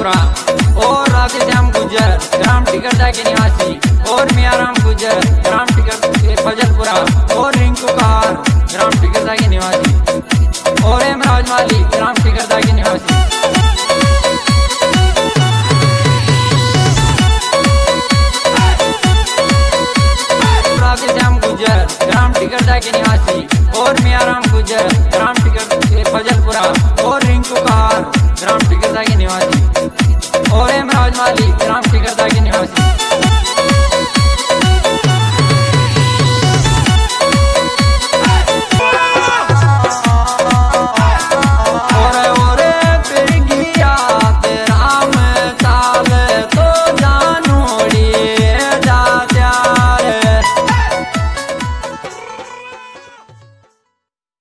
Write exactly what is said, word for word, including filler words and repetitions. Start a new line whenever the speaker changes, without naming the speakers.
फजलपुरा और राधे श्याम गुजर ग्राम टिकरदा के निवासी और मियाराम गुजर ग्राम टिकर फजलपुरा और रिंकू कार ग्राम टिकरदा के निवासी और हेमराज माली ग्राम टिकरदा के निवासी। राधे श्याम गुजर ग्राम टिकरदा के निवासी और मियाराम गुजर ग्राम टिकर फजलपुरा और रिंकू कार ग्राम टिकरदा के निवासी और हेमराज माली ग्राम